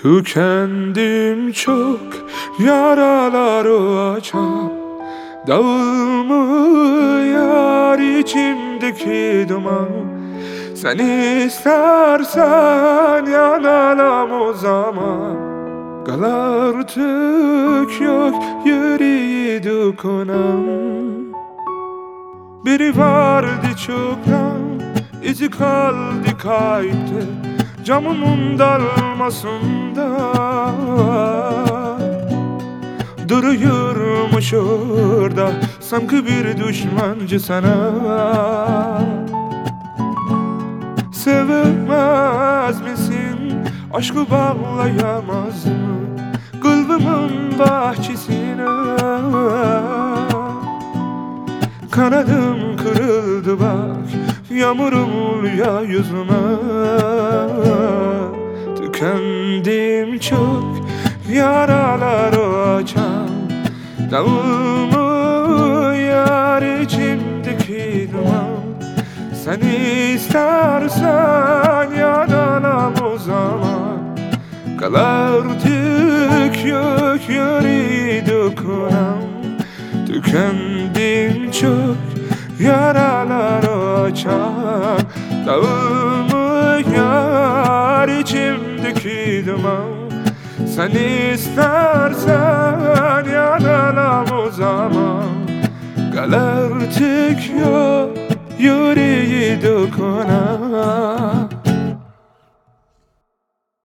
Tükendim çok, yaraları açan dağılmıyor içimdeki duman. Sen istersen yanalım o zaman. Kal artık yok yüreği dokunan. Biri vardı çoktan, izi kaldı kayıptı camımın dalmasında. Duruyormuş orada sanki bir düşmancı sana. Sevemez misin, aşkı bağlayamaz mı kalbimin bahçesine? Kanadım kırıldı bak, yağmurum ya yüzüme. Tükendim çok, yaraları açan dağılmıyor içimdeki duman. Sen istersen yanalım o zaman. Kal artık yok yüreği dokunan. Tükendim çok, yaraları açan dağılmıyor içimdeki duman. Sen istersen yanalım o zaman. Kal artık yok yüreği dokunan.